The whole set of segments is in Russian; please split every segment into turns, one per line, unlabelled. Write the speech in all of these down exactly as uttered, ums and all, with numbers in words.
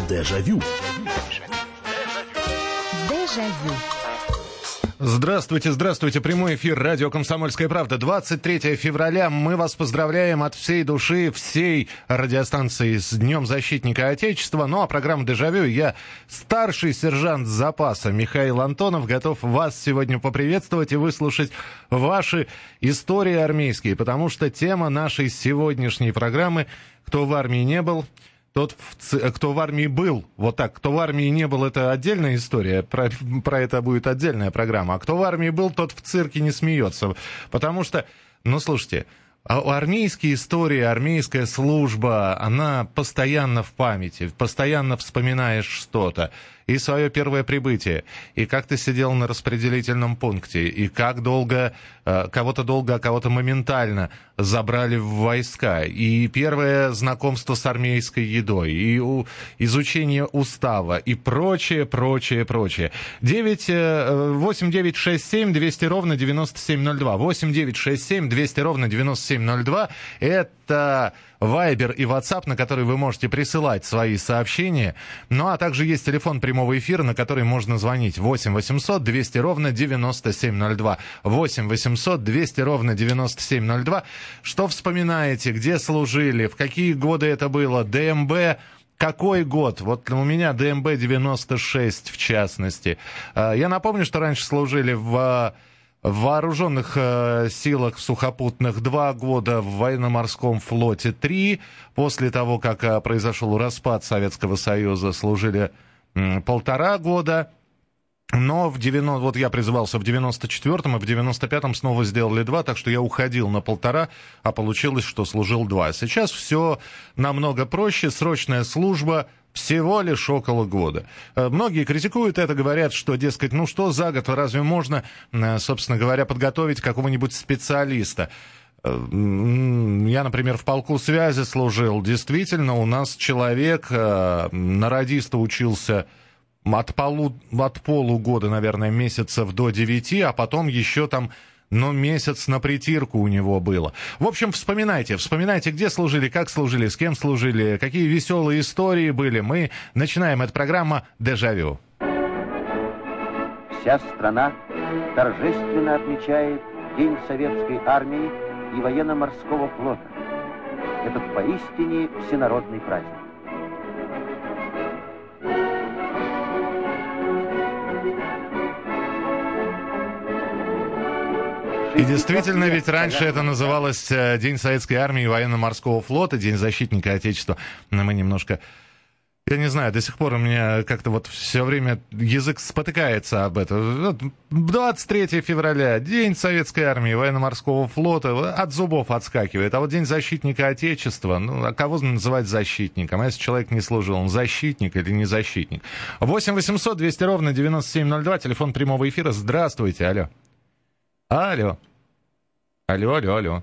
Дежавю.
Дежавю.
Здравствуйте, здравствуйте. Прямой эфир радио «Комсомольская правда». двадцать третьего февраля. Мы вас поздравляем от всей души, всей радиостанции с Днем Защитника Отечества. Ну, а программа «Дежавю». Я, старший сержант запаса Михаил Антонов, готов вас сегодня поприветствовать и выслушать ваши истории армейские. Потому что тема нашей сегодняшней программы «Кто в армии не был, тот, в, кто в армии был». Вот так, кто в армии не был, это отдельная история, про, про это будет отдельная программа. А кто в армии был, тот в цирке не смеется. Потому что, ну, слушайте, армейские истории, армейская служба, она постоянно в памяти, постоянно вспоминаешь что-то. И свое первое прибытие, и как ты сидел на распределительном пункте, и как долго, кого-то долго, а кого-то моментально забрали в войска, и первое знакомство с армейской едой, и изучение устава, и прочее, прочее, прочее. девять восемь девять шесть семь двести ровно девяносто семь ноль два. восемь девять шесть семь двести ровно девяносто семь ноль два. Это Вайбер и WhatsApp, на который вы можете присылать свои сообщения. Ну, а также есть телефон прямого эфира, на который можно звонить. восемь восемьсот двести ровно девяносто семь ноль два. восемь восемьсот двести ровно девяносто семь ноль два. Что вспоминаете? Где служили? В какие годы это было? ДМБ? Какой год? Вот у меня ДМБ девяносто шесть, в частности. Я напомню, что раньше служили в... В вооруженных э, силах сухопутных два года, в военно-морском флоте три. После того, как э, произошел распад Советского Союза, служили э, полтора года. Но в девяносто, вот я призывался в девяносто четвёртом, и в девяносто пятом снова сделали два, так что я уходил на полтора, а получилось, что служил два. Сейчас все намного проще, срочная служба всего лишь около года. Многие критикуют это, говорят, что, дескать, ну что за год, разве можно, собственно говоря, подготовить какого-нибудь специалиста? Я, например, в полку связи служил. Действительно, у нас человек на радиста учился от, полу, от полугода, наверное, месяцев до девяти, а потом еще там... Но месяц на притирку у него было. В общем, вспоминайте, вспоминайте, где служили, как служили, с кем служили, какие веселые истории были. Мы начинаем. Эта программа «Дежавю».
Вся страна торжественно отмечает День Советской Армии и Военно-Морского флота. Этот поистине всенародный праздник.
И действительно, ведь раньше это называлось День Советской Армии и Военно-Морского флота, День Защитника Отечества. Но мы немножко, я не знаю, до сих пор у меня как-то вот все время язык спотыкается об этом. двадцать третьего февраля, День Советской Армии и Военно-Морского флота, от зубов отскакивает. А вот День Защитника Отечества, ну, а кого называть защитником? А если человек не служил, он защитник или не защитник? восемь восемьсот двести ровно девяносто семь ноль два, телефон прямого эфира. Здравствуйте, алло. Алло. Алло, алло, алло.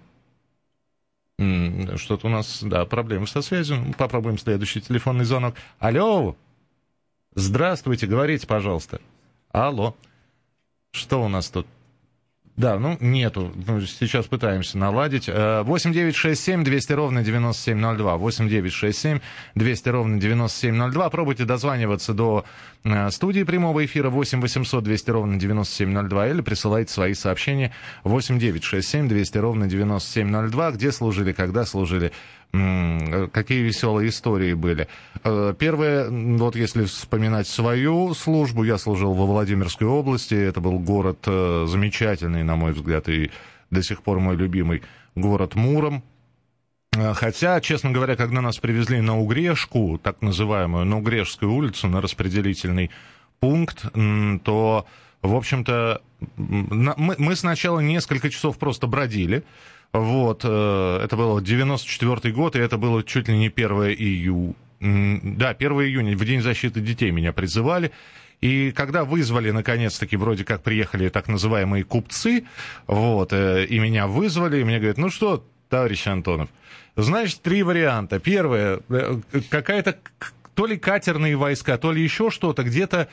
М-м, что-то у нас, да, проблемы со связью. Попробуем следующий телефонный звонок. Алло. Здравствуйте, говорите, пожалуйста. Алло. Что у нас тут? Да, ну, нету. Сейчас пытаемся наладить. восемь девять шесть семь двести ровно девяносто семь ноль два. восемь девять шесть семь двести ровно девяносто семь ноль два. Пробуйте дозваниваться до студии прямого эфира восемь восемьсот двести ровно девяносто семь ноль два или присылайте свои сообщения восемь девять шесть семь двести ровно девяносто семь ноль два. Где служили, когда служили, какие веселые истории были. Первое, вот если вспоминать свою службу, я служил во Владимирской области. Это был город замечательный, на мой взгляд, и до сих пор мой любимый город Муром. Хотя, честно говоря, когда нас привезли на Угрешку, так называемую, на Угрешскую улицу, на распределительный пункт, то, в общем-то, мы, мы сначала несколько часов просто бродили. Вот, это был девяносто четвёртый год, и это было чуть ли не первого июня. Да, первого июня, в День защиты детей меня призывали. И когда вызвали, наконец-таки, вроде как приехали так называемые купцы, вот, и меня вызвали, и мне говорят, ну что, товарищ Антонов, значит, три варианта. Первое, какая-то то ли катерные войска, то ли еще что-то, где-то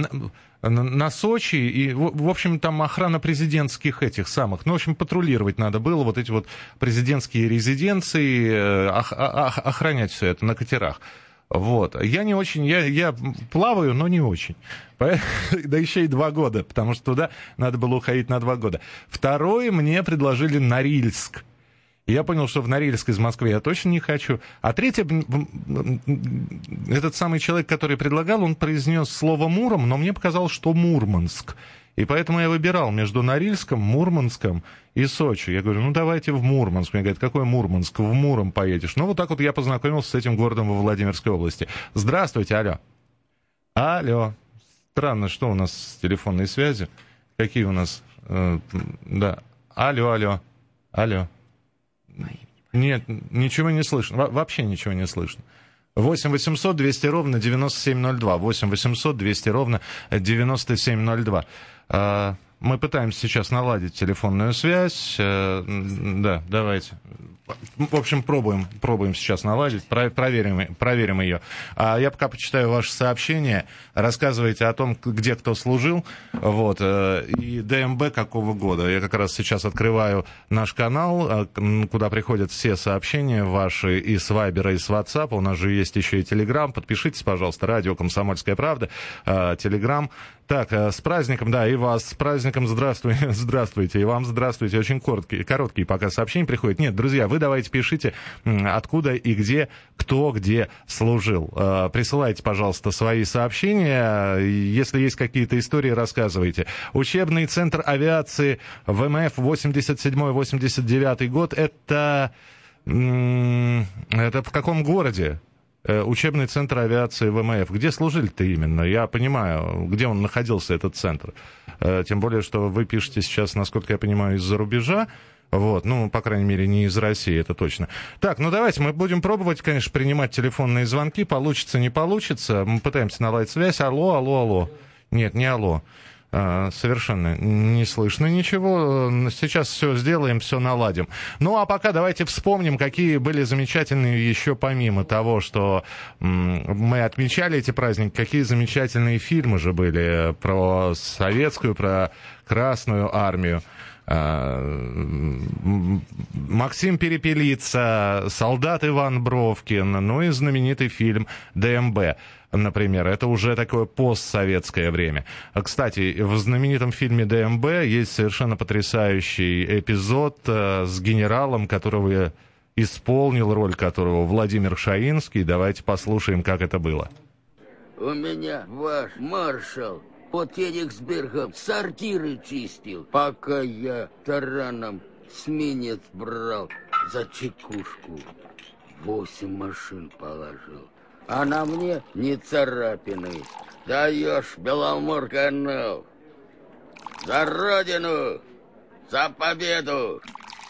на Сочи, и, в общем, там охрана президентских этих самых, ну, в общем, патрулировать надо было, вот эти вот президентские резиденции, охранять все это на катерах. Вот. Я не очень, я, я плаваю, но не очень. Да еще и два года, потому что туда надо было уходить на два года. Второе, мне предложили Норильск. И я понял, что в Норильск из Москвы я точно не хочу. А третье, этот самый человек, который предлагал, он произнес слово «Муром», но мне показалось, что Мурманск. И поэтому я выбирал между Норильском, Мурманском и Сочи. Я говорю, ну давайте в Мурманск. Мне говорят, какой Мурманск? В Муром поедешь. Ну вот так вот я познакомился с этим городом во Владимирской области. Здравствуйте, алло. Алло. Странно, что у нас с телефонной связью? Какие у нас... Э, да. Алло, алло. Алло. Нет, ничего не слышно. Во- вообще ничего не слышно. восемь восемьсот двести ровно девяносто семь ноль два. восемь восемьсот двести ровно девяносто семь ноль два. Мы пытаемся сейчас наладить телефонную связь. Да, давайте. В общем, пробуем, пробуем сейчас наладить, проверим, проверим ее. А я пока почитаю ваши сообщения. Рассказывайте о том, где кто служил. Вот, и ДМБ какого года. Я как раз сейчас открываю наш канал, куда приходят все сообщения ваши и с Вайбера, и с Ватсапа. У нас же есть еще и Телеграм. Подпишитесь, пожалуйста, радио «Комсомольская правда», Телеграм. Так, с праздником, да, и вас с праздником здравствуйте, здравствуйте, и вам здравствуйте. Очень короткие, короткие пока сообщения приходят. Нет, друзья, вы давайте пишите, откуда и где, кто где служил. Присылайте, пожалуйста, свои сообщения. Если есть какие-то истории, рассказывайте. Учебный центр авиации ВМФ восемьдесят седьмой восемьдесят девятый год, это, это в каком городе? Учебный центр авиации ВМФ. Где служили-то именно? Я понимаю, где он находился, этот центр. Тем более, что вы пишете сейчас, насколько я понимаю, из-за рубежа. Вот, ну, по крайней мере, не из России, это точно. Так, ну давайте, мы будем пробовать, конечно, принимать телефонные звонки. Получится, не получится. Мы пытаемся наладить связь. Алло, алло, алло. Нет, не алло. Совершенно не слышно ничего. Сейчас все сделаем, все наладим. Ну, а пока давайте вспомним, какие были замечательные еще помимо того, что мы отмечали эти праздники, какие замечательные фильмы же были про советскую, про Красную армию. Максим Перепелица, солдат Иван Бровкин, ну и знаменитый фильм «ДМБ». Например, это уже такое постсоветское время. Кстати, в знаменитом фильме «ДМБ» есть совершенно потрясающий эпизод с генералом, которого исполнил, роль которого Владимир Шаинский. Давайте послушаем, как это было.
У меня ваш маршал под Фениксбергом сортиры чистил, пока я тараном сменец брал за чекушку. Восемь машин положил. А на мне не царапины. Даешь, Беломор-канал. За Родину! За победу!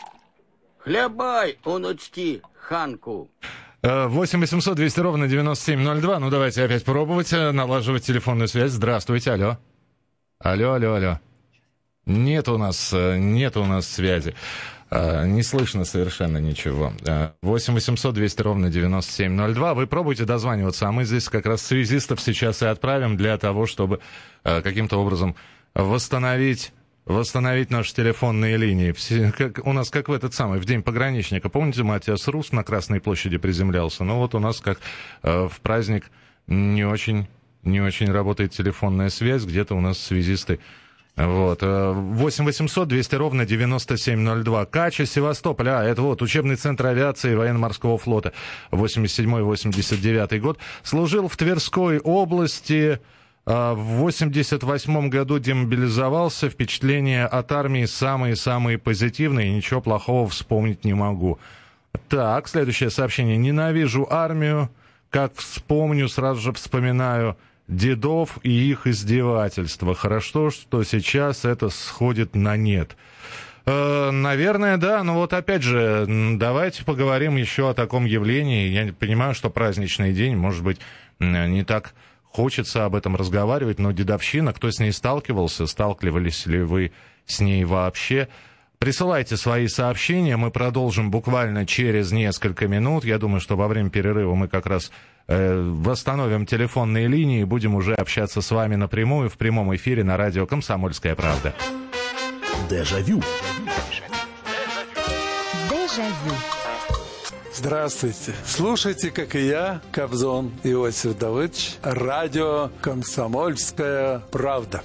Хлебай, унучти, Ханку!
восемь восемьсот двести ровно девяносто семь ноль два. Ну, давайте опять пробовать налаживать телефонную связь. Здравствуйте, алло. Алло, алло, алло. Нет у нас, нет у нас связи. Не слышно совершенно ничего. восемь восемьсот двести ровно девяносто семь ноль два. Вы пробуйте дозваниваться, а мы здесь как раз связистов сейчас и отправим для того, чтобы каким-то образом восстановить, восстановить наши телефонные линии. Все, как, у нас как в этот самый, в День пограничника. Помните, Матиас Рус на Красной площади приземлялся? Ну вот у нас как в праздник не очень, не очень работает телефонная связь. Где-то у нас связисты. Вот. восемь восемьсот двести ровно девяносто семь ноль два. Кача, Севастополь. А, это вот учебный центр авиации военно-морского флота. восемьдесят седьмой восемьдесят девятый год. Служил в Тверской области. В восемьдесят восьмом году демобилизовался. Впечатления от армии самые-самые позитивные. Ничего плохого вспомнить не могу. Так, следующее сообщение. Ненавижу армию. Как вспомню, сразу же вспоминаю дедов и их издевательства. Хорошо, что сейчас это сходит на нет. Э, наверное, да, но вот опять же, давайте поговорим еще о таком явлении. Я понимаю, что праздничный день, может быть, не так хочется об этом разговаривать, но дедовщина, кто с ней сталкивался, сталкивались ли вы с ней вообще? Присылайте свои сообщения, мы продолжим буквально через несколько минут. Я думаю, что во время перерыва мы как раз э, восстановим телефонные линии и будем уже общаться с вами напрямую в прямом эфире на радио «Комсомольская правда».
Дежавю.
Дежавю.
Здравствуйте. Слушайте, как и я, Кобзон Иосиф Давыдович, радио «Комсомольская правда».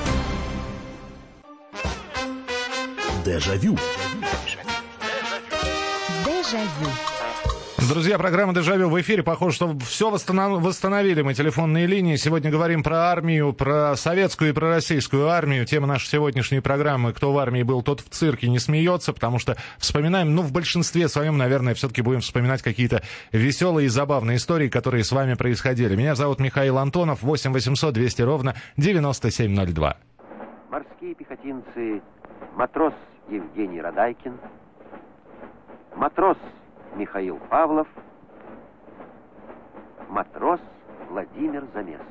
Дежавю.
Дежавю.
Друзья, программа «Дежавю» в эфире. Похоже, что все восстановили мы телефонные линии. Сегодня говорим про армию, про советскую и про российскую армию. Тема нашей сегодняшней программы «Кто в армии был, тот в цирке не смеется», потому что вспоминаем, ну, в большинстве своем, наверное, все-таки будем вспоминать какие-то веселые и забавные истории, которые с вами происходили. Меня зовут Михаил Антонов, восемь восемьсот двести ровно девяносто семь ноль два.
Морские пехотинцы матрос Евгений Радайкин, матрос Михаил Павлов, матрос Владимир Замесов.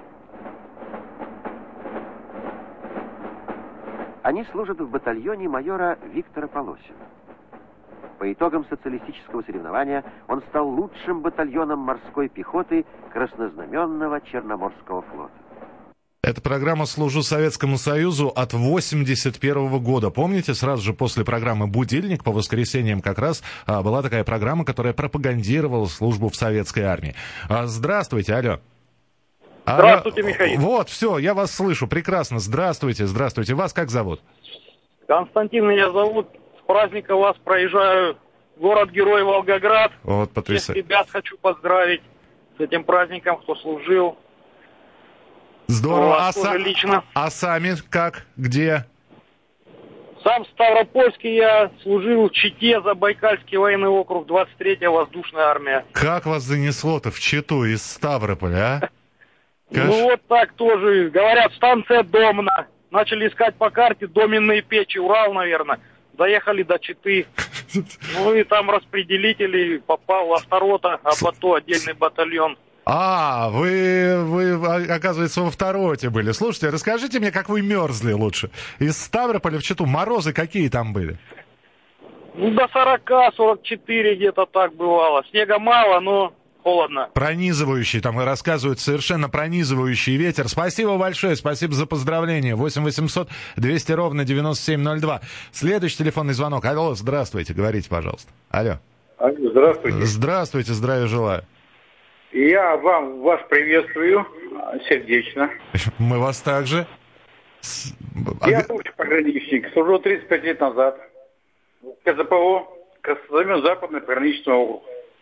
Они служат в батальоне майора Виктора Полосина. По итогам социалистического соревнования он стал лучшим батальоном морской пехоты Краснознаменного Черноморского флота.
Эта программа «Служу Советскому Союзу» от восемьдесят первого года. Помните, сразу же после программы «Будильник» по воскресеньям как раз а, была такая программа, которая пропагандировала службу в советской армии. А, здравствуйте, алло.
Здравствуйте,
алло.
Михаил.
Вот, все, я вас слышу, прекрасно. Здравствуйте, здравствуйте. Вас как зовут?
Константин меня зовут. С праздника вас проезжаю. Город-герой Волгоград.
Вот, потрясающе.
Всех ребят хочу поздравить с этим праздником, кто служил.
Здорово. А,
са... лично.
а сами как? Где?
Сам в Ставропольске я служил в Чите, Забайкальский военный округ, двадцать третья воздушная армия.
Как вас занесло-то в Читу из Ставрополя, а?
Ну вот так тоже. Говорят, станция Домна. Начали искать по карте доменные печи. Урал, наверное. Доехали до Читы. Ну и там распределители. Попал в Авторота, а потом отдельный батальон.
А, вы, вы, оказывается, во Второте были. Слушайте, расскажите мне, как вы мерзли лучше. Из Ставрополя в Читу морозы какие там были?
Ну, до сорока, сорок четыре где-то так бывало. Снега мало, но холодно.
Пронизывающий, там рассказывают, совершенно пронизывающий ветер. Спасибо большое, спасибо за поздравление. восемь восемьсот двести ровно девяносто семь ноль два. Следующий телефонный звонок. Алло, здравствуйте, говорите, пожалуйста. Алло.
Алло, здравствуйте.
Здравствуйте, здравия желаю.
Я вам, вас приветствую сердечно.
Мы вас также.
Я бывший пограничник, служил тридцать пять лет назад. КЗПО, Краснознаменный пограничный округ.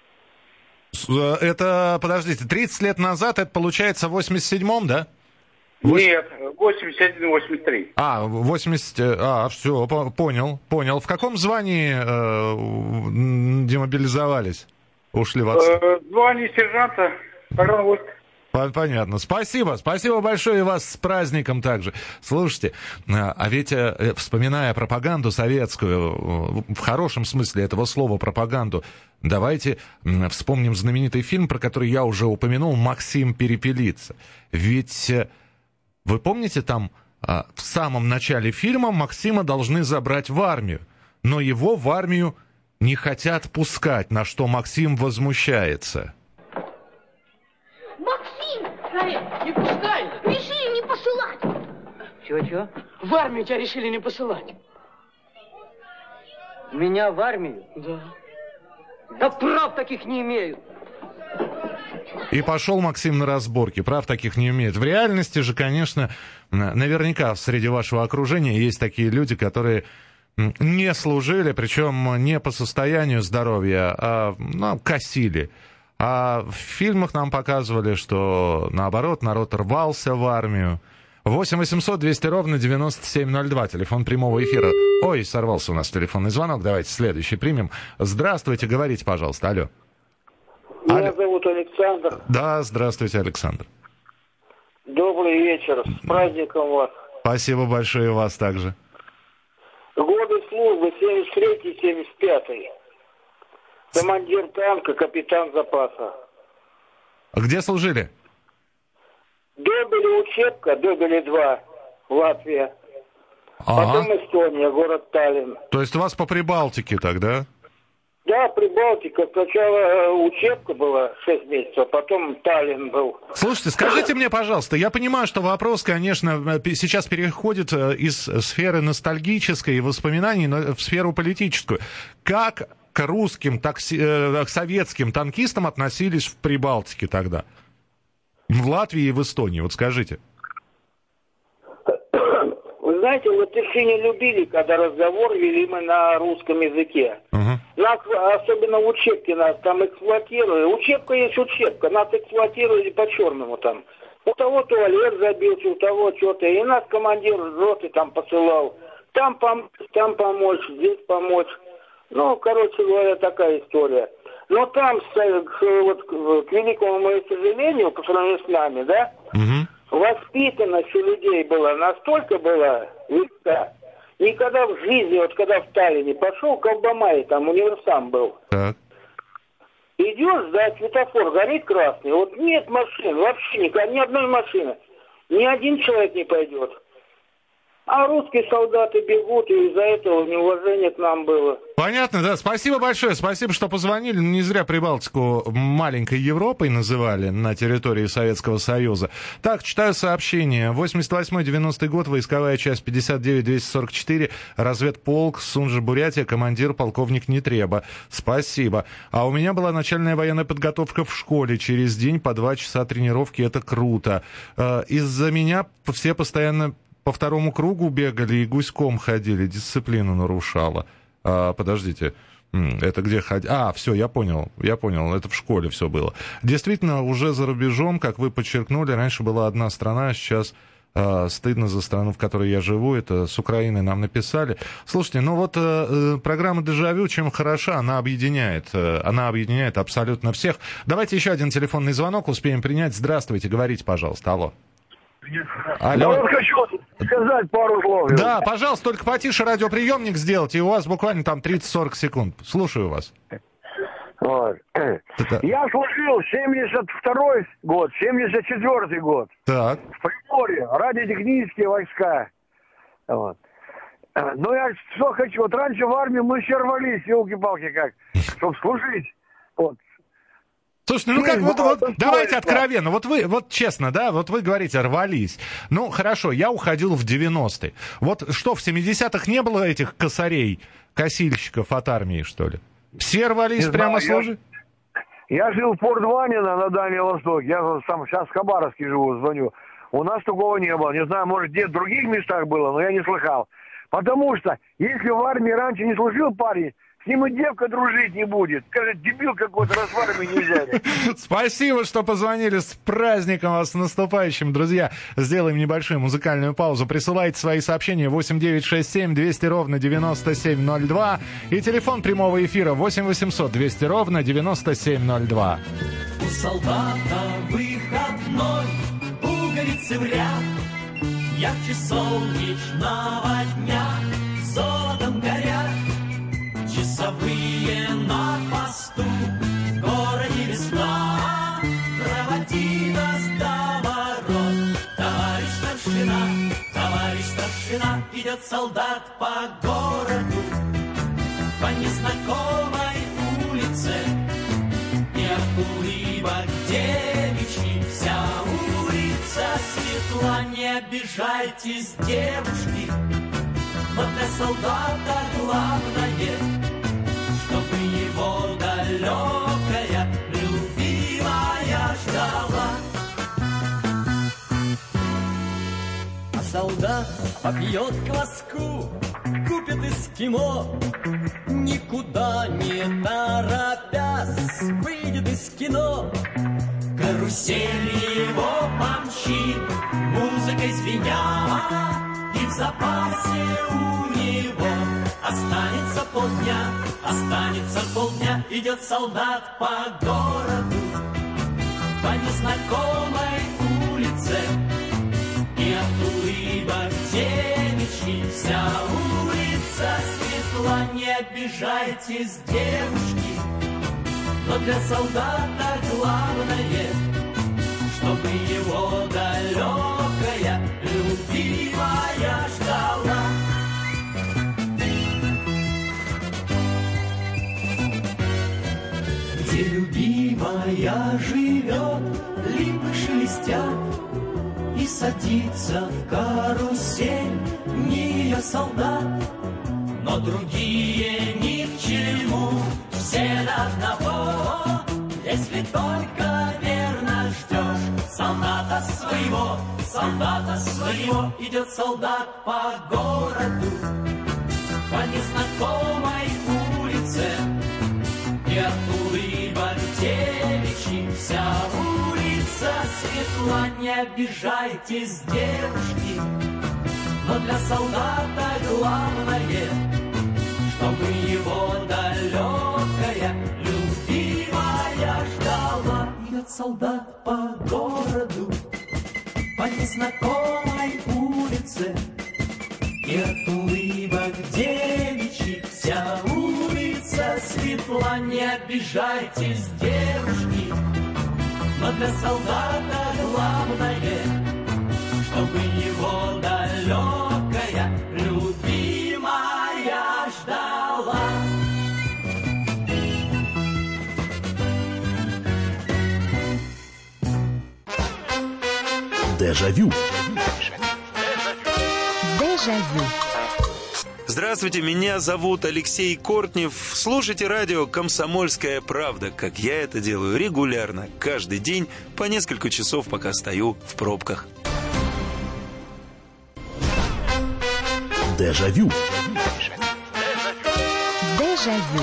Это, подождите, тридцать лет назад, это получается в восемьдесят седьмом, да?
Нет, восемьдесят один восемьдесят три.
А, восемьдесят... А, все, понял, понял. В каком звании э, демобилизовались? Ушли в отставку?
Звание сержанта, погранвойск.
Понятно. Спасибо. Спасибо большое и вас с праздником также. Слушайте, а ведь, вспоминая пропаганду советскую, в хорошем смысле этого слова пропаганду, давайте вспомним знаменитый фильм, про который я уже упомянул, «Максим перепелица». Ведь вы помните, там в самом начале фильма Максима должны забрать в армию, но его в армию не хотят пускать, на что Максим возмущается.
Максим! Не пускай! Решили не посылать!
Чего-чего?
В армию тебя решили не посылать.
Меня в армию?
Да.
Да прав таких не имею.
И пошел Максим на разборки. Прав таких не имеет. В реальности же, конечно, наверняка среди вашего окружения есть такие люди, которые не служили, причем не по состоянию здоровья, а ну, косили. А в фильмах нам показывали, что наоборот, народ рвался в армию. восемь восемьсот двести ровно девяносто семь ноль два, телефон прямого эфира. Ой, сорвался у нас телефонный звонок, давайте следующий примем. Здравствуйте, говорите, пожалуйста, алло.
Меня
алло.
зовут Александр.
Да, здравствуйте, Александр.
Добрый вечер, с праздником вас.
Спасибо большое, вас также.
Годы службы семьдесят третий семьдесят пятый. Командир танка, капитан запаса.
Где служили?
Добили учебка, Добили два, Латвия.
Ага.
Потом Эстония, город Таллин.
То есть у вас по Прибалтике тогда?
Да, Прибалтика. Сначала учебка была шесть месяцев, а потом Таллин был.
Слушайте, скажите мне, пожалуйста, я понимаю, что вопрос, конечно, сейчас переходит из сферы ностальгической и воспоминаний в сферу политическую. Как к русским, такси, э, к советским танкистам относились в Прибалтике тогда? В Латвии и в Эстонии, вот скажите.
Вы знаете, латыши любили, когда разговор вели мы на русском языке. Uh-huh. Нас, особенно в учебке, нас там эксплуатировали. Учебка есть учебка, нас эксплуатировали по-черному там. У того туалет забился, у того что-то. И нас командир роты там посылал. Там помочь, там помочь, здесь помочь. Ну, короче говоря, такая история. Но там, вот, к великому моему сожалению, по сравнению с нами, да, uh-huh. воспитанность у людей была, настолько была велика. Никогда в жизни, вот когда в Таллине пошел, к Албамае, там универсам был. Так. Идешь, да, светофор горит красный, вот нет машин, вообще никак, ни одной машины. Ни один человек не пойдет. А русские солдаты бегут, и из-за этого неуважение к нам было.
Понятно, да. Спасибо большое. Спасибо, что позвонили. Не зря Прибалтику маленькой Европой называли на территории Советского Союза. Так, читаю сообщение. восемьдесят восьмой девяностый год, войсковая часть пятьдесят девять двести сорок четыре, разведполк, Сунжа, Бурятия, командир полковник Нетреба. Спасибо. А у меня была начальная военная подготовка в школе. Через день по два часа тренировки. Это круто. Из-за меня все постоянно по второму кругу бегали и гуськом ходили, дисциплину нарушала. А, подождите, это где ходили? А, все, я понял, я понял, это в школе все было. Действительно, уже за рубежом, как вы подчеркнули, раньше была одна страна, сейчас а, стыдно за страну, в которой я живу, это с Украины нам написали. Слушайте, ну вот а, программа «Дежавю» чем хороша, она объединяет, она объединяет абсолютно всех. Давайте еще один телефонный звонок успеем принять. Здравствуйте, говорите, пожалуйста, алло. Алло.
Я вот хочу сказать пару слов.
Да, пожалуйста, только потише радиоприемник сделайте, и у вас буквально там тридцать-сорок секунд. Слушаю вас.
Вот. Я служил семьдесят второй год, семьдесят четвёртый год.
Так.
В Приморье, радиотехнические войска. Вот. Но я что хочу, вот раньше в армии мы все рвались, елки-палки как, чтобы служить. Вот.
Слушайте, ну как, вот, вот давайте откровенно, вот вы, вот честно, да, вот вы говорите, рвались. Ну, хорошо, я уходил в девяностые. Вот что, в семидесятых не было этих косарей, косильщиков от армии, что ли? Все рвались не прямо служить?
Я, я жил в Порт-Ванино на Дальнем Востоке, я сам сейчас в Хабаровске живу, звоню. У нас такого не было, не знаю, может, где в других местах было, но я не слыхал. Потому что, если в армии раньше не служил парень, с ним и девка дружить не будет. Скажет, дебил какой-то, раз в армии не взяли.
Спасибо, что позвонили. С праздником вас, с наступающим, друзья. Сделаем небольшую музыкальную паузу. Присылайте свои сообщения восемь девятьсот шестьдесят семь двести ровно девяносто семь ноль два. И телефон прямого эфира восемь восемьсот двести ровно девяносто семь ноль два.
У солдата выходной, пуговицы в ряд, ярче солнечного дня, золотом горят. Часовые на посту, в городе весна, проводи нас до ворот. Товарищ старшина, товарищ старшина, идет солдат по городу, по незнакомой улице, и от улыбок девичьих вся улица светла. Не обижайтесь, девушки, но для солдата главное, чтобы его далекая любимая ждала. А солдат попьет кваску, купит эскимо, никуда не торопясь выйдет из кино. Карусель его помчит, музыкой звеня, и в запасе у него останется полдня, останется полдня. Идет солдат по городу, по незнакомой улице, и от улыбок девичьих вся улица светла. Не обижайтесь, девушки, но для солдата главное, чтобы его далекая любимая ждала. Где любимая живет, липы шелестят, и садится в карусель не ее солдат, но другие ни к чему. карусель одного, если только верно ждешь солдата своего, солдата своего. Идет солдат по городу, по незнакомой улице, и от улыбок девичьих вся улица светла. Не обижайтесь, девушки, но для солдата главное, чтобы его далекая любимая ждала. Идет солдат по городу, по незнакомой улице, и от улыбок девичьих вся улица светла. Не обижайтесь, девушки, но для солдата главное, чтобы его далекая любимая ждала.
Дежавю.
Дежавю.
Здравствуйте, меня зовут Алексей Кортнев. Слушайте радио «Комсомольская правда», как я это делаю регулярно, каждый день, по несколько часов, пока стою в пробках.
Дежавю.
Дежавю.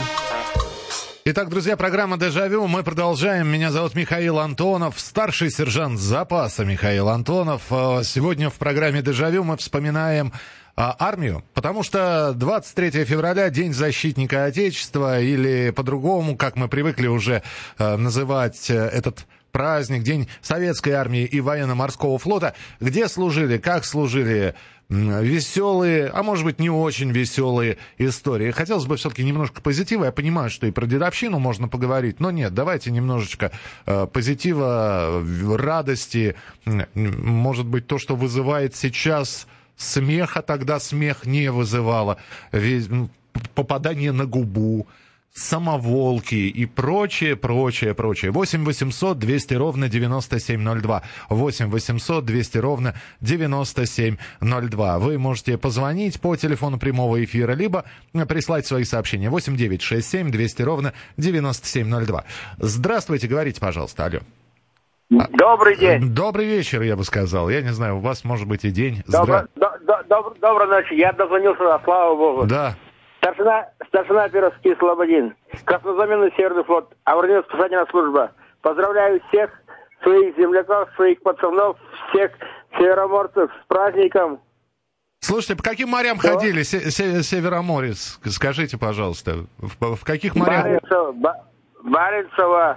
Итак, друзья, программа «Дежавю». Мы продолжаем. Меня зовут Михаил Антонов, старший сержант запаса Михаил Антонов. Сегодня в программе «Дежавю» мы вспоминаем а, армию, потому что двадцать третьего февраля — День защитника Отечества, или по-другому, как мы привыкли уже а, называть этот праздник, День Советской армии и военно-морского флота. Где служили, как служили, веселые, а может быть не очень веселые истории. Хотелось бы все-таки немножко позитива. Я понимаю, что и про дедовщину можно поговорить, но нет, давайте немножечко э, позитива, радости. Может быть, то, что вызывает сейчас смех, а тогда смех не вызывало. Ведь попадание на губу, самоволки и прочее, прочее, прочее. восемь восемьсот двести ровно девяносто семь ноль два. восемь восемьсот двести ровно девяносто семь ноль два. Вы можете позвонить по телефону прямого эфира, либо прислать свои сообщения. восемь девять шесть семь двести ровно девяносто семь ноль два. Здравствуйте, говорите, пожалуйста, алло.
Добрый день.
Добрый вечер, я бы сказал. Я не знаю, у вас может быть и день.
Добро,
Здра...
до, до, доброй ночи. Я дозвонился, слава богу.
Да.
Старшина, старшина Перовский Слободин, Краснознаменный Северный флот, аварийно-спасательная служба. Поздравляю всех своих земляков, своих пацанов, всех североморцев с праздником.
Слушайте, по каким морям Что? ходили се- се- Североморец? Скажите, пожалуйста, в, в каких морях?
Баренцево, Баренцево.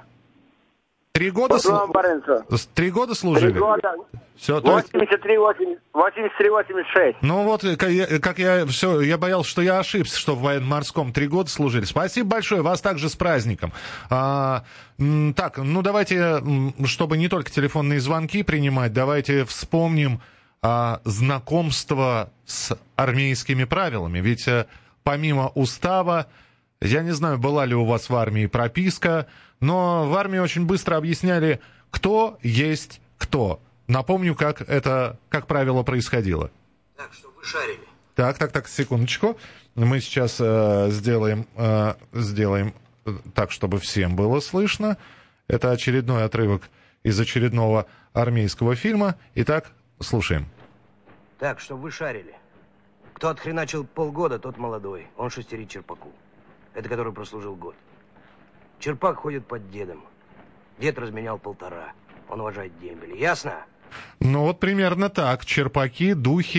Три года, слу... Три года служили?
Три года.
Все,
восемьдесят три восемьдесят шесть.
Ну вот, как я, как я, все, я боялся, что я ошибся, что в военно-морском три года служили. Спасибо большое, вас также с праздником. А, так, ну давайте, чтобы не только телефонные звонки принимать, давайте вспомним а, знакомство с армейскими правилами. Ведь а, помимо устава, я не знаю, была ли у вас в армии прописка, но в армии очень быстро объясняли, кто есть кто. Напомню, как это, как правило, происходило.
Так, что вы шарили.
Так, так, так, секундочку. Мы сейчас э, сделаем, э, сделаем так, чтобы всем было слышно. Это очередной отрывок из очередного армейского фильма. Итак, слушаем.
Так, что вы шарили. Кто отхреначил полгода, тот молодой. Он шестерит Черпаку. Это который прослужил год. Черпак ходит под дедом. Дед разменял полтора. Он уважает дембели. Ясно?
Ну, вот примерно так. Черпаки, духи,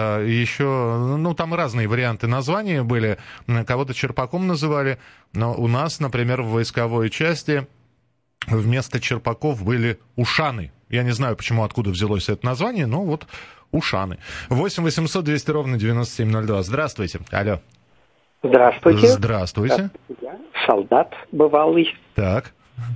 еще... Ну, там разные варианты названия были. Кого-то черпаком называли. Но у нас, например, в войсковой части вместо черпаков были ушаны. Я не знаю, почему, откуда взялось это название, но вот ушаны. восемь восемьсот двести ровно девяносто семь ноль два. Здравствуйте. Алло.
Здравствуйте.
Здравствуйте.
Я солдат бывалый.
Так.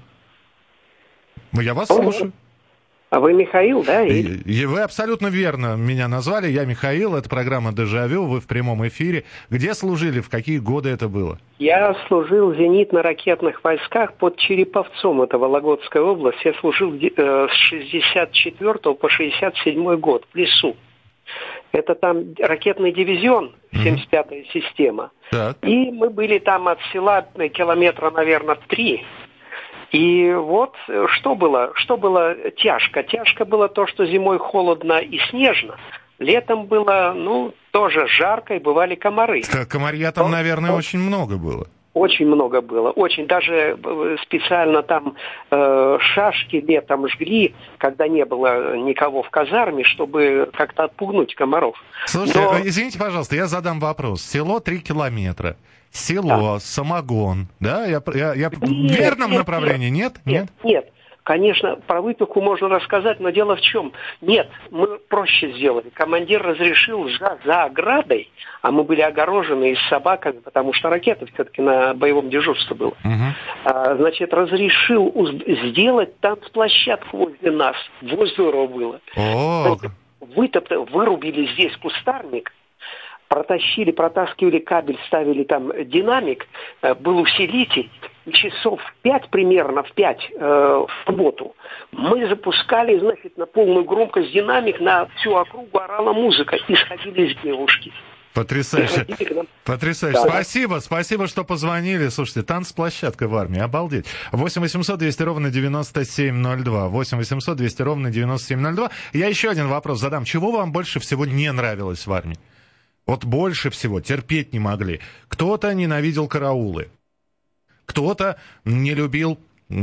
Я вас слушаю.
А вы Михаил, да?
И, и вы абсолютно верно меня назвали. Я Михаил, это программа «Дежавю», вы в прямом эфире. Где служили, в какие годы это было?
Я служил в зенитно-ракетных войсках под Череповцом, это Вологодская область. Я служил э, с шестьдесят четвёртого по шестьдесят седьмой год в лесу. Это там ракетный дивизион, семьдесят пятая система.
Так.
И мы были там от села километра, наверное, три. И вот что было? Что было тяжко? Тяжко было то, что зимой холодно и снежно. Летом было, ну, тоже жарко, и бывали комары.
Комарья там,
Но,
наверное,
но...
очень много было.
Очень много было, очень. Даже специально там э, шашки летом жгли, когда не было никого в казарме, чтобы как-то отпугнуть комаров.
Слушайте,
Но...
извините, пожалуйста, я задам вопрос. Село три километра, село, да. Самогон, да? Я, я, я в верном нет, направлении, нет?
Нет, нет. нет. Конечно, про выпивку можно рассказать, но дело в чем? Нет, мы проще сделали. Командир разрешил за, за оградой, а мы были огорожены и с собаками, потому что ракета все-таки на боевом дежурстве была. Uh-huh. А, значит, разрешил сделать танцплощадку возле нас. Вот здорово было.
Oh.
Вытоптали, вырубили здесь кустарник, протащили, протаскивали кабель, ставили там динамик, был усилитель. Часов в пять примерно, в пять э, в субботу мы запускали, значит, на полную громкость динамик, на всю округу орала музыка, и сходились девушки.
Потрясающе. Потрясающе. Да. Спасибо, спасибо, что позвонили. Слушайте, танцплощадка в армии, обалдеть. восемь восемьсот двести ровно девяносто семь ноль два. восемь восемьсот двести ровно девяносто семь ноль два. Я еще один вопрос задам. Чего вам больше всего не нравилось в армии? Вот больше всего терпеть не могли. Кто-то ненавидел караулы. Кто-то не любил,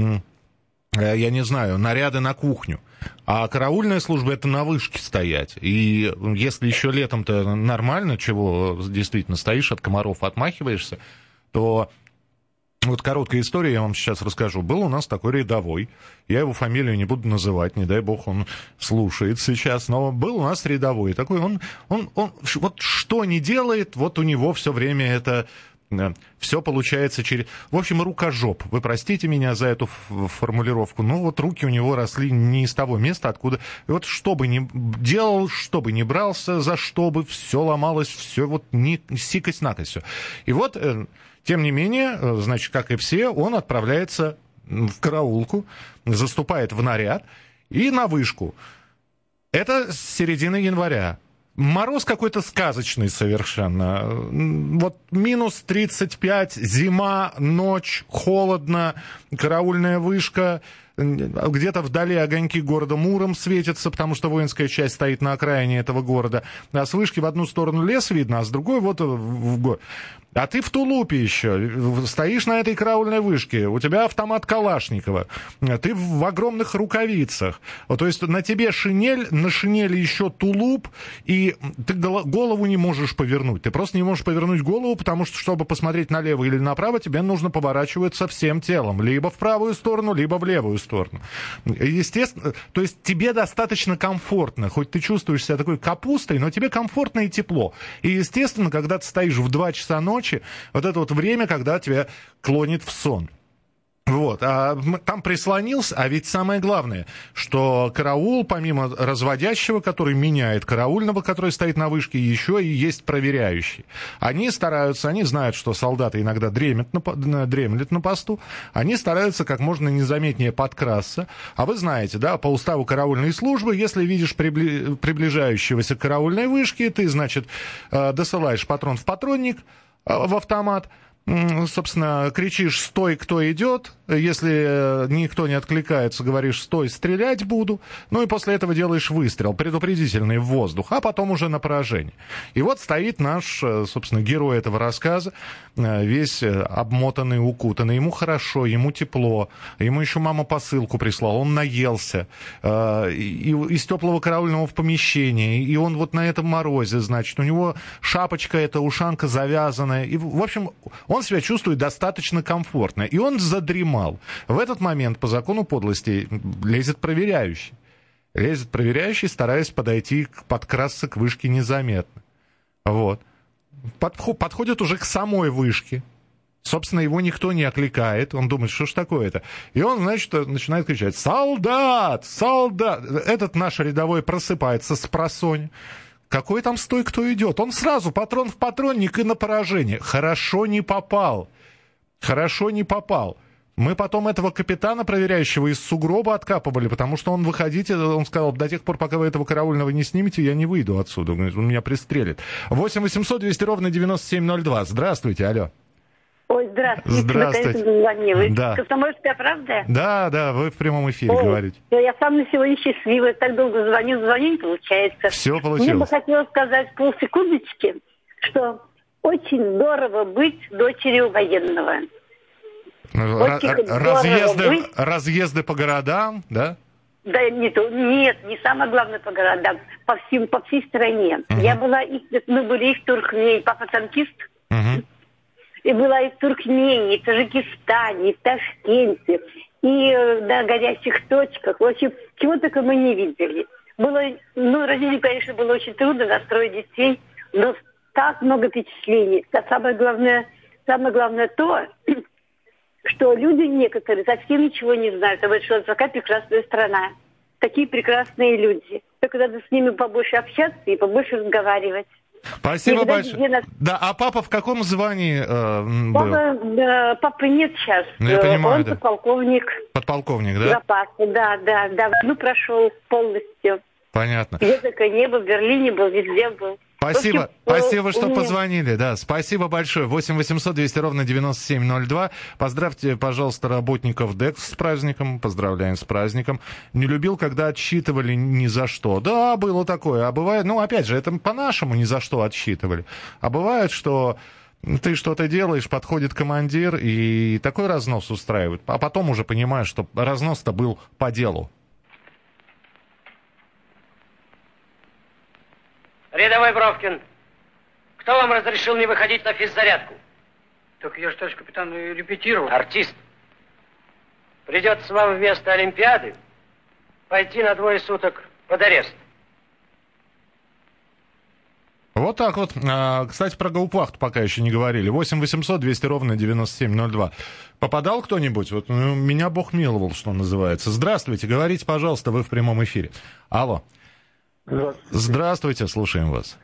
я не знаю, наряды на кухню. А караульная служба — это на вышке стоять. И если еще летом-то нормально, чего действительно стоишь, от комаров отмахиваешься, то... Вот короткая история, я вам сейчас расскажу. Был у нас такой рядовой, я его фамилию не буду называть, не дай бог он слушает сейчас, но был у нас рядовой такой, он, он, он вот что ни делает, вот у него все время это... Все получается через... В общем, рукожоп. Вы простите меня за эту формулировку. Но вот руки у него росли не из того места, откуда... И вот что бы ни делал, что бы ни брался, за что бы, все ломалось, все вот не сикость-накость все. И вот, тем не менее, значит, как и все, он отправляется в караулку, заступает в наряд и на вышку. Это с середины января. Мороз какой-то сказочный совершенно. Вот минус тридцать пять, зима, ночь, холодно, караульная вышка. Где-то вдали огоньки города Муром светятся, потому что воинская часть стоит на окраине этого города. А с вышки в одну сторону лес видно, а с другой вот в город. А ты в тулупе еще, стоишь на этой караульной вышке, у тебя автомат Калашникова, ты в огромных рукавицах, то есть на тебе шинель, на шинели еще тулуп, и ты голову не можешь повернуть, ты просто не можешь повернуть голову, потому что, чтобы посмотреть налево или направо, тебе нужно поворачиваться всем телом, либо в правую сторону, либо в левую сторону. Естественно, то есть тебе достаточно комфортно, хоть ты чувствуешь себя такой капустой, но тебе комфортно и тепло. И, естественно, когда ты стоишь в два часа ночи, вот это вот время, когда тебя клонит в сон. Вот, а там прислонился, а ведь самое главное, что караул, помимо разводящего, который меняет караульного, который стоит на вышке, еще и есть проверяющий. Они стараются, они знают, что солдаты иногда дремят на, дремлют на посту, они стараются как можно незаметнее подкрасться. А вы знаете, да, по уставу караульной службы, если видишь прибли... приближающегося к караульной вышке, ты, значит, досылаешь патрон в патронник, в автомат, собственно, кричишь «стой, кто идет», если никто не откликается, говоришь «стой, стрелять буду», ну и после этого делаешь выстрел, предупредительный в воздух, а потом уже на поражение. И вот стоит наш, собственно, герой этого рассказа, весь обмотанный, укутанный, ему хорошо, ему тепло, ему еще мама посылку прислала, он наелся, и из теплого караульного в помещении, и он вот на этом морозе, значит, у него шапочка эта, ушанка завязанная, и, в общем, он себя чувствует достаточно комфортно, и он задремал. В этот момент, по закону подлости, лезет проверяющий. Лезет проверяющий, стараясь подойти, подкрасться к вышке незаметно. Вот. Подход, подходит уже к самой вышке. Собственно, его никто не окликает. Он думает, что ж такое-то. И он, значит, начинает кричать: «Солдат! Солдат!» Этот наш рядовой просыпается спросонья. Какой там стой, кто идет? Он сразу патрон в патронник и на поражение. Хорошо не попал. Хорошо не попал. Мы потом этого капитана, проверяющего, из сугроба откапывали, потому что он выходить, он сказал, до тех пор, пока вы этого караульного не снимете, я не выйду отсюда. Он говорит, он меня пристрелит. восемь восемьсот двести ровно девяносто семь ноль два. Здравствуйте, алло.
Ой, здравствуйте.
Здравствуйте.
Вы
да.
«Комсомольская правда»?
Да, да, вы в прямом эфире
Ой,
говорите.
Я сам на сегодня счастливая. Так долго звоню, звоню, не получается.
Все получилось.
Мне бы хотелось сказать полсекундочки, что очень здорово быть дочерью военного.
Р- разъезды, разъезды по городам, да?
Да нет, нет, не самое главное по городам, по всем, по всей стране. Uh-huh. Я была, мы были и в Туркмении, папа танкист, uh-huh. и была и в Туркмении, и в Таджикистане, и в Ташкенте, и на горячих точках. В общем, чего только мы не видели. Было, ну, родителям, конечно, было очень трудно настроить детей, но так много впечатлений. А самое главное, самое главное то, что люди некоторые совсем ничего не знают. А вот что такая прекрасная страна. Такие прекрасные люди. Только надо с ними побольше общаться и побольше разговаривать.
Спасибо большое. Нас... Да, а папа в каком звании э, был?
Папа, да, папы нет сейчас.
Ну, я понимаю,
Он
да.
подполковник.
Подполковник, да?
Запаса, да, да, да. Ну, прошел полностью.
Понятно.
Где только не был, в Берлине был, везде был.
Спасибо,
общем,
спасибо, что
меня...
позвонили. Да, спасибо большое. восемь восемьсот двести ровно девяносто семь ноль два. Поздравьте, пожалуйста, работников ДЭКС с праздником. Поздравляем с праздником. Не любил, когда отсчитывали ни за что. Да, было такое. А бывает, ну, опять же, это по-нашему ни за что отсчитывали. А бывает, что ты что-то делаешь, подходит командир и такой разнос устраивает. А потом уже понимаешь, что разнос-то был по делу.
Рядовой Бровкин, кто вам разрешил не выходить на физзарядку?
Так я же, товарищ капитан, репетировал.
Артист. Придется вам вместо Олимпиады пойти на двое суток под арест.
Вот так вот. Кстати, про гауптвахту пока еще не говорили. восемь восемьсот двести ровно девяносто семь ноль два. Попадал кто-нибудь? Вот, ну, меня Бог миловал, что называется. Здравствуйте, говорите, пожалуйста, вы в прямом эфире. Алло.
Здравствуйте.
Здравствуйте, слушаем вас.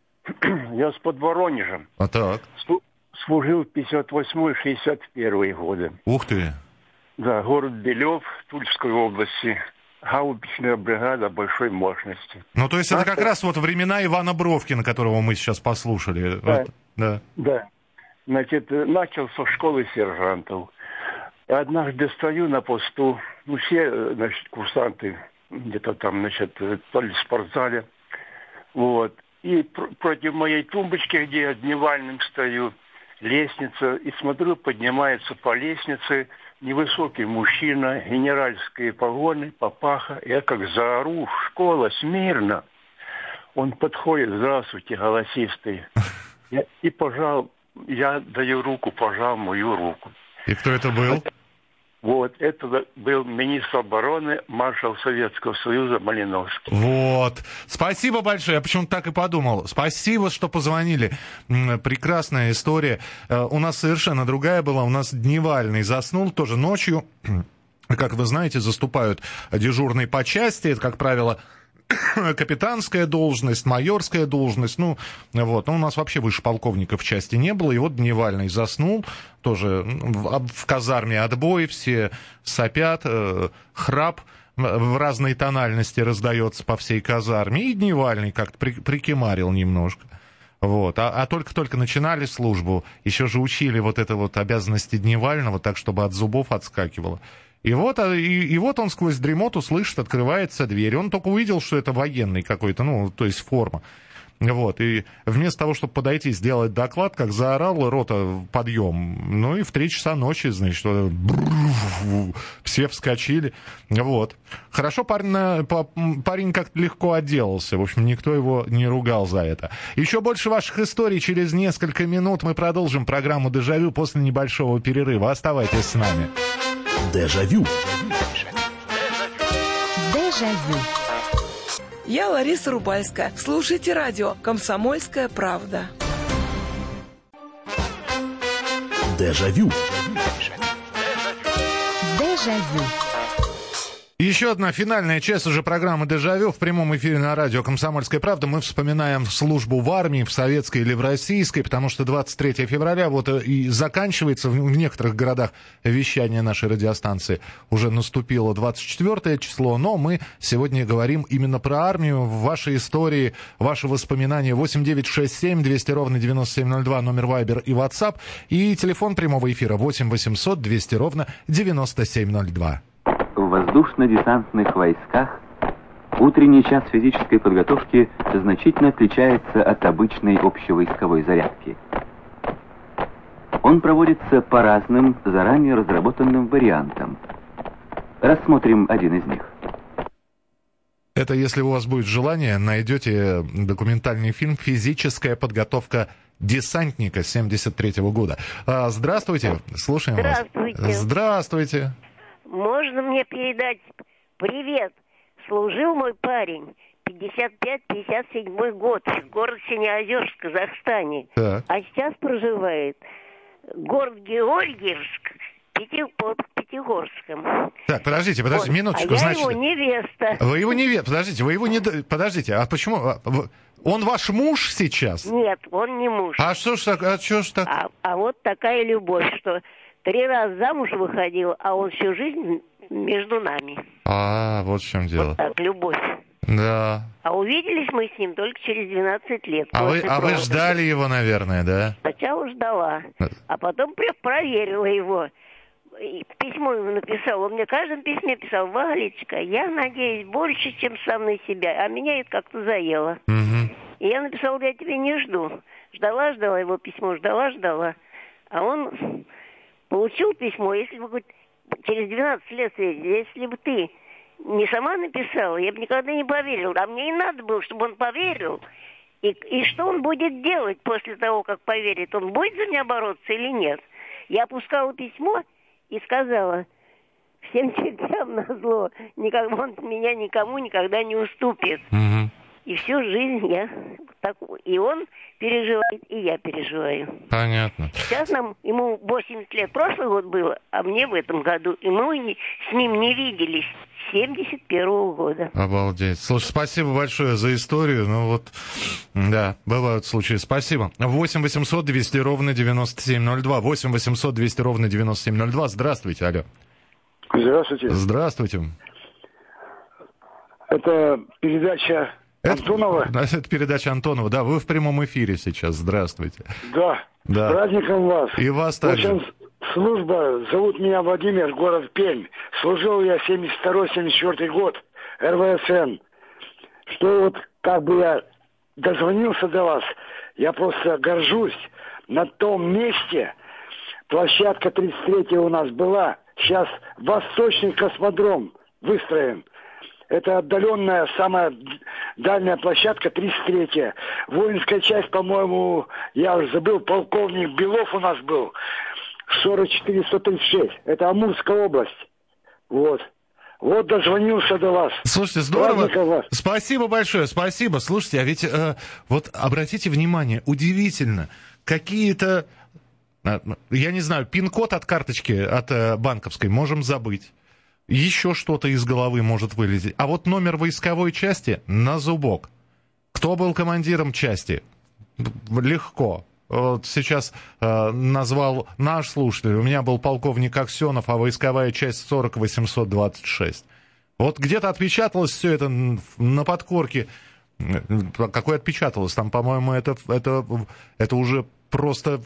Я с-под Воронежа.
А так?
Служил в пятьдесят восьмой — шестьдесят первый годы.
Ух ты.
Да, город Белев, Тульской области. Гаубичная бригада большой мощности.
Ну, то есть это как раз вот времена Ивана Бровкина, которого мы сейчас послушали.
Да.
Вот, да.
Да. Значит, начал со школы сержантов. Однажды стою на посту, ну, все, значит, курсанты где-то там, значит, то ли в спортзале, вот. И пр- против моей тумбочки, где я дневальным стою, лестница, и смотрю, поднимается по лестнице невысокий мужчина, генеральские погоны, папаха. Я как заору: школа, смирно. Он подходит: здравствуйте, голосистый. Я, и пожал, я даю руку, пожал мою руку.
И кто это был?
Вот, это был министр обороны, маршал Советского Союза Малиновский.
Вот. Спасибо большое. Я почему-то так и подумал. Спасибо, что позвонили. Прекрасная история. У нас совершенно другая была. У нас дневальный заснул тоже ночью. Как вы знаете, заступают дежурные по части. Это, как правило, капитанская должность, майорская должность. Ну, вот. Но у нас вообще выше полковника в части не было. И вот дневальный заснул. Тоже в, в казарме отбой. Все сопят. Э, храп в разной тональности раздается по всей казарме. И дневальный как-то при, прикимарил немножко. Вот. А, а только-только начинали службу. Еще же учили вот это вот обязанности дневального, так, чтобы от зубов отскакивало. И вот, и, и вот он сквозь дремоту слышит, открывается дверь. Он только увидел, что это военный какой-то, ну, то есть форма. Вот, и вместо того, чтобы подойти, сделать доклад, как заорал рота подъем. Ну и в три часа ночи, значит, все вскочили. Вот. Хорошо парень, парень как-то легко отделался. В общем, никто его не ругал за это. Еще больше ваших историй через несколько минут. Мы продолжим программу «Дежавю» после небольшого перерыва. Оставайтесь с нами.
Дежавю.
Дежавю.
Я Лариса Рубальская. Слушайте радио «Комсомольская правда».
Дежавю.
Дежавю.
И Еще одна финальная часть уже программы «Дежавю» в прямом эфире на радио «Комсомольская правда». Мы вспоминаем службу в армии, в советской или в российской, потому что двадцать третьего февраля вот и заканчивается в некоторых городах вещание нашей радиостанции. Уже наступило двадцать четвёртое число, но мы сегодня говорим именно про армию. Ваши истории, ваши воспоминания. восемь девятьсот шестьдесят семь двести ровно девяносто семь ноль два, номер Вайбер и WhatsApp. И телефон прямого эфира восемь восемьсот двести ровно девяносто семь ноль два.
В воздушно-десантных войсках утренний час физической подготовки значительно отличается от обычной общевойсковой зарядки. Он проводится по разным, заранее разработанным вариантам. Рассмотрим один из них.
Это, если у вас будет желание, найдете документальный фильм «Физическая подготовка десантника» семьдесят третьего года. Здравствуйте, слушаем вас.
Здравствуйте.
Здравствуйте.
Можно мне передать привет? Служил мой парень пятьдесят пятый — пятьдесят седьмой год, город Синеозерск, Казахстане. Так. А сейчас проживает город Георгиевск, Пяти... под Пятигорском.
Так, подождите, подождите, вот. минуточку.
А я
значит,
его невеста.
Вы его невеста, подождите, вы его не... Подождите, а почему... Он ваш муж сейчас?
Нет, он не муж.
А что ж так? А, что ж так?
А, а вот такая любовь, что... Три раза замуж выходил, а он всю жизнь между нами.
А, вот в чем дело.
Вот так, любовь.
Да.
А увиделись мы с ним только через двенадцать лет.
А вы, а вы ждали его, наверное, да?
Сначала ждала, а потом проверила его. И письмо ему написал. Он мне в каждом письме писал: Валечка, я надеюсь больше, чем сам на себя. А меня это как-то заело. Угу. И я написала: я тебя не жду. Ждала, ждала его письмо, ждала, ждала. А он... Получил письмо, если бы через двенадцать лет, если бы ты не сама написала, я бы никогда не поверил. А мне и надо было, чтобы он поверил. И, и что он будет делать после того, как поверит? Он будет за меня бороться или нет? Я опускала письмо и сказала: всем чертям назло, никак, он меня никому никогда не уступит. Угу. И всю жизнь я так... И он переживает, и я переживаю.
Понятно.
Сейчас нам, ему восемьдесят лет, прошлый год было, а мне в этом году. И мы не, с ним не виделись с семьдесят первого года.
Обалдеть. Слушай, спасибо большое за историю. Ну вот, да, бывают случаи. Спасибо. восемь восемьсот двести ровно девяносто семь ноль два. восемь восемьсот двести ровно девяносто семь ноль два. Здравствуйте, алло.
Здравствуйте.
Здравствуйте.
Это передача...
Это, Антонова? Это передача Антонова. Да, вы в прямом эфире сейчас. Здравствуйте.
Да.
Да.
С праздником вас.
И вас также.
Очень служба. Зовут меня Владимир, город Пермь. Служил я семьдесят второй — семьдесят четвёртый год. эр вэ эс эн. Что вот как бы я дозвонился до вас. Я просто горжусь. На том месте площадка тридцать третья у нас была. Сейчас Восточный космодром выстроен. Это отдаленная, самая дальняя площадка, тридцать третья. Воинская часть, по-моему, я уже забыл, полковник Белов у нас был. сорок четыре сто тридцать шесть. Это Амурская область. Вот. Вот дозвонился до вас.
Слушайте, здорово. Спасибо большое, спасибо. Слушайте, а ведь э, вот обратите внимание, удивительно, какие-то, э, я не знаю, пин-код от карточки, от э, банковской можем забыть. Еще что-то из головы может вылезть. А вот номер войсковой части на зубок. Кто был командиром части? Легко. Вот сейчас э, назвал наш слушатель. У меня был полковник Аксенов, а войсковая часть сорок восемьсот двадцать шесть. Вот где-то отпечаталось все это на подкорке. Какое отпечаталось? Там, по-моему, это, это, это уже просто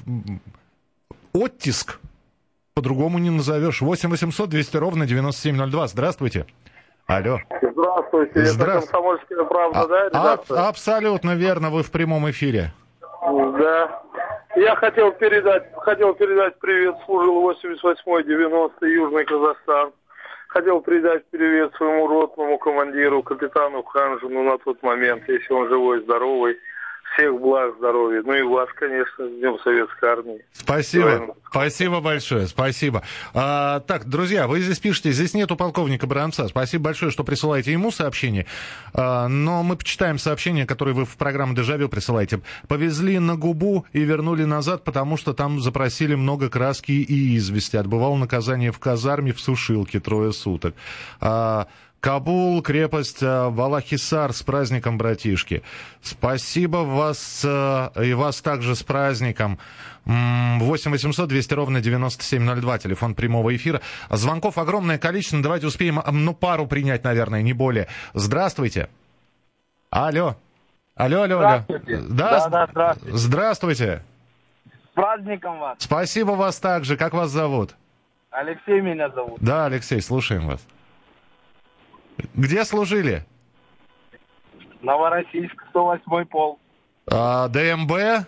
оттиск. По-другому не назовешь. восемь восемьсот двести ровно девяносто семь ноль два. Здравствуйте. Алло.
Здравствуйте.
Здра...
Это «Комсомольская правда»,
а,
да, ребята?
А, абсолютно верно. Вы в прямом эфире.
Да. Я хотел передать, хотел передать привет. Служил восемьдесят восьмой — девяностый, Южный Казахстан. Хотел передать привет своему ротному командиру, капитану Ханжину на тот момент, если он живой, здоровый. Всех благ, здоровья. Ну и вас, конечно, с Днем Советской Армии.
Спасибо. Правильно. Спасибо большое, спасибо. А, так, друзья, вы здесь пишете, здесь нету полковника Баранца. Спасибо большое, что присылаете ему сообщение. А, но мы почитаем сообщения, которые вы в программу «Дежавю» присылаете. Повезли на губу и вернули назад, потому что там запросили много краски и извести. Отбывал наказание в казарме в сушилке трое суток. А, Кабул, крепость Валахисар, с праздником, братишки. Спасибо вас и вас также с праздником. восемь восемьсот двести ровно девяносто семь ноль два, телефон прямого эфира. Звонков огромное количество, давайте успеем, ну, пару принять, наверное, не более. Здравствуйте. Алло. Алло, алло, алло.
Здравствуйте.
Да,
да, да, здравствуйте.
Здравствуйте.
С праздником вас.
Спасибо вас также. Как вас зовут?
Алексей меня зовут.
Да, Алексей, слушаем вас. Где служили?
Новороссийск, сто восьмой полк.
А, ДМБ?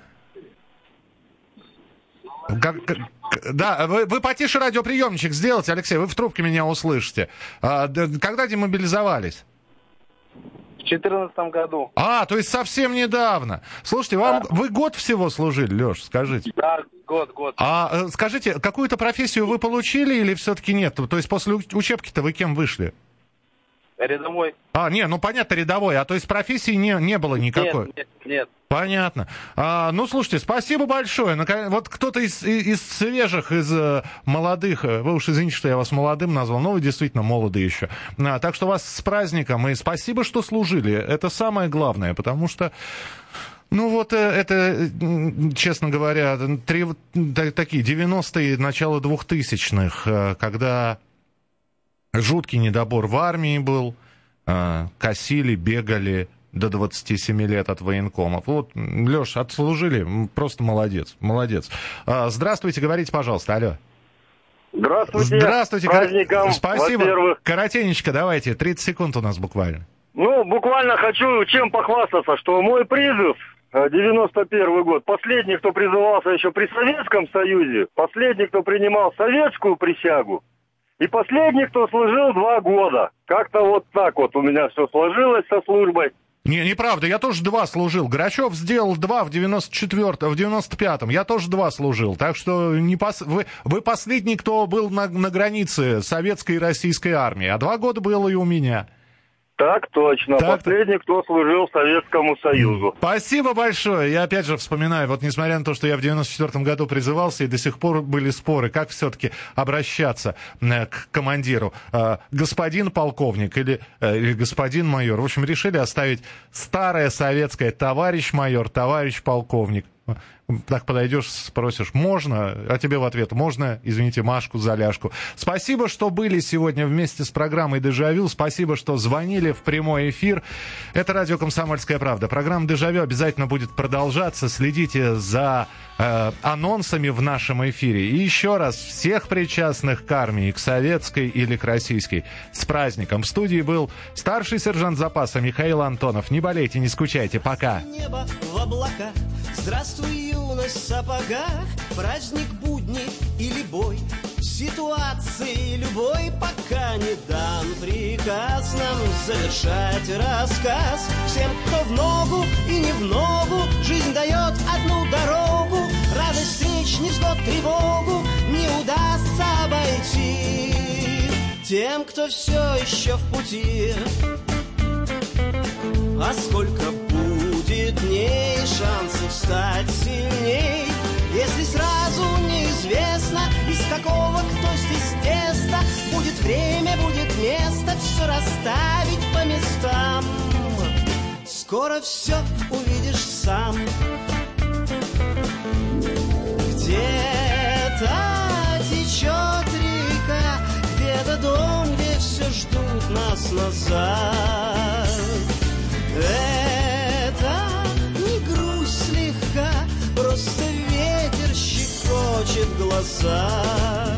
Как, как, да, вы, вы потише радиоприемничек сделайте, Алексей, вы в трубке меня услышите. А, да, когда демобилизовались?
В четырнадцатом году.
А, то есть совсем недавно. Слушайте, вам, да. Вы год всего служили, Леш, скажите.
Да, год, год.
А скажите, какую-то профессию вы получили или все-таки нет? То есть после учебки-то вы кем вышли?
Рядовой.
А, не, ну понятно, рядовой. А то есть профессии не, не было никакой?
Нет, нет, нет.
Понятно. А, ну, слушайте, спасибо большое. Вот кто-то из, из свежих, из э, молодых, вы уж извините, что я вас молодым назвал, но вы действительно молоды еще. А, так что вас с праздником, и спасибо, что служили. Это самое главное, потому что... Ну вот это, честно говоря, три, такие девяностые, начало двухтысячных, когда... Жуткий недобор в армии был, э, косили, бегали до двадцати семи лет от военкомов. Вот, Леш, отслужили, просто молодец, молодец. Э, здравствуйте, говорите, пожалуйста, алло.
Здравствуйте,
Здравствуйте,
праздником,
спасибо.
Во-первых.
Коротенечко, давайте, тридцать секунд у нас буквально.
Ну, буквально хочу чем похвастаться, что мой призыв, девяносто первый год, последний, кто призывался еще при Советском Союзе, последний, кто принимал советскую присягу, и последний, кто служил два года. Как-то вот так вот у меня все сложилось со службой.
Не, неправда, я тоже два служил. Грачев сделал два в девяносто четвёртом, в девяносто пятом. Я тоже два служил. Так что не пос... вы, вы последний, кто был на, на границе советской и российской армии. А два года было и у меня.
Так точно.
Так,
последний, кто служил Советскому Союзу.
Спасибо большое. Я опять же вспоминаю, вот несмотря на то, что я в девяносто четвёртом году призывался, и до сих пор были споры, как все-таки обращаться к командиру. Господин полковник или, или господин майор. В общем, решили оставить старое советское товарищ майор, товарищ полковник. Так подойдешь, спросишь, можно? А тебе в ответ, можно, извините, Машку за ляжку. Спасибо, что были сегодня вместе с программой «Дежавю». Спасибо, что звонили в прямой эфир. Это радио «Комсомольская правда». Программа «Дежавю» обязательно будет продолжаться. Следите за э, анонсами в нашем эфире. И еще раз всех причастных к армии, к советской или к российской, с праздником. В студии был старший сержант запаса Михаил Антонов. Не болейте, не скучайте. Пока.
Небо в облаках. Здравствуй, юность в сапогах, праздник будни или бой. В ситуации любой, пока не дан приказ нам завершать рассказ. Всем, кто в ногу и не в ногу, жизнь дает одну дорогу. Радость встреч, невзгод, тревогу не удастся обойти. Тем, кто все еще в пути, а сколько будет дней, шансов стать сильней. Если сразу неизвестно, из какого кто здесь теста, будет время, будет место все расставить по местам. Скоро все увидишь сам. Где-то течет река, где-то дом, где все ждут нас назад. Это не грусть слегка, просто ветер щекочет глаза.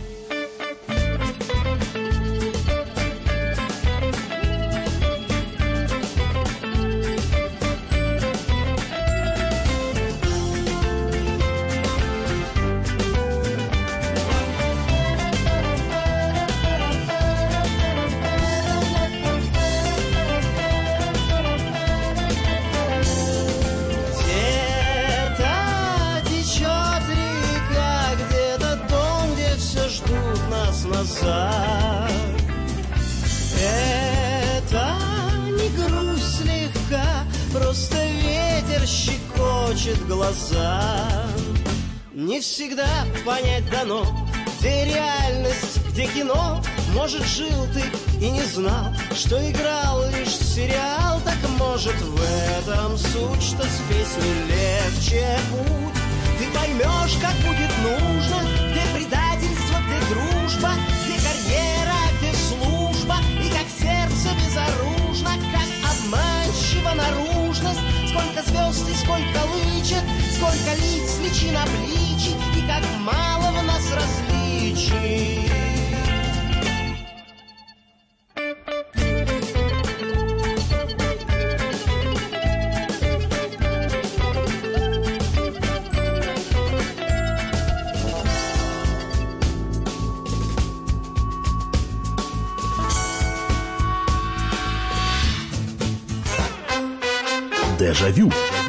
Назад. Это не грусть слегка, просто ветер щекочет глаза. Не всегда понять дано, где реальность, где кино. Может, жил ты и не знал, что играл лишь сериал. Так может, в этом суть, что с песней легче путь. Ты поймешь, как будет нужно, где предательство, где дружба, где карьера, где служба, и как сердце безоружно, как обманчива наружность, сколько звезд и сколько лычек, сколько лиц, личин, обличий, и как мало в нас различий.
Дежавю.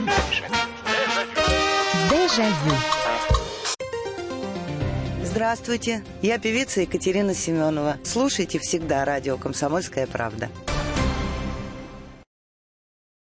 Дежавю.
Здравствуйте, я певица Екатерина Семенова. Слушайте всегда радио «Комсомольская правда».